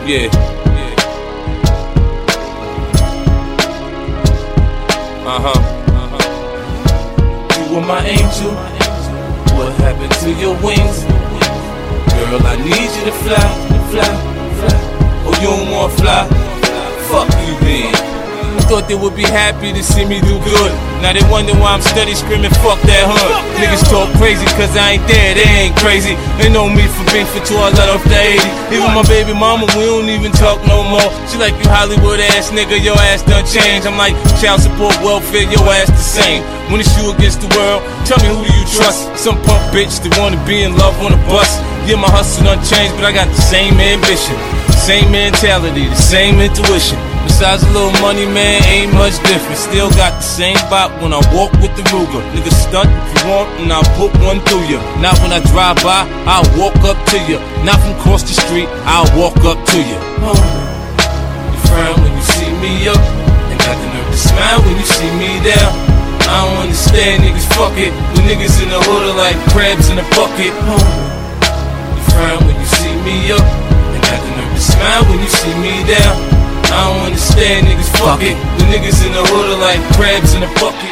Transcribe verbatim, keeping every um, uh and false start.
Yeah. Uh-huh. Uh-huh. You were my angel. What happened to your wings? Girl, I need you to fly, fly, fly. Oh, you don't wanna fly? Fuck you, man. I thought they would be happy to see me do good. Now they wonder why I'm steady screaming, fuck that hood. Niggas talk crazy cause I ain't there, they ain't crazy. They know me for being for two, I let off the eighty. Even my baby mama, we don't even talk no more. She like, you Hollywood ass nigga, your ass done changed. I'm like, child support, welfare, your ass the same. When it's you against the world, tell me who do you trust? Some punk bitch that wanna be in love on a bus. Yeah, my hustle done changed, but I got the same ambition, same mentality, the same intuition. Besides a little money, man, ain't much different. Still got the same bop when I walk with the Ruger. Nigga, stunt if you want, and I'll put one through you. Not when I drive by, I'll walk up to you. Not from across the street, I'll walk up to you. Oh, you frown when you see me up, and got the nerve to smile when you see me down. I don't understand, niggas, fuck it. When niggas in the hood are like crabs in a bucket. Oh, you frown when you see me up, and got the nerve to smile when you see me down. I don't understand, niggas, fuck it. The niggas in the hood are like crabs in a bucket.